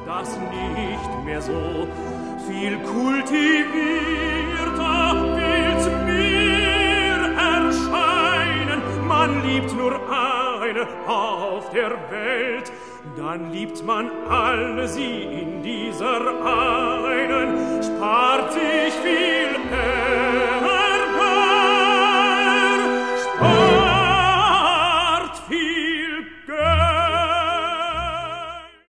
das nicht mehr so viel kultivierter will's mir erscheinen. Man liebt nur eine auf der Welt, dann liebt man alle sie in dieser einen, spart sich viel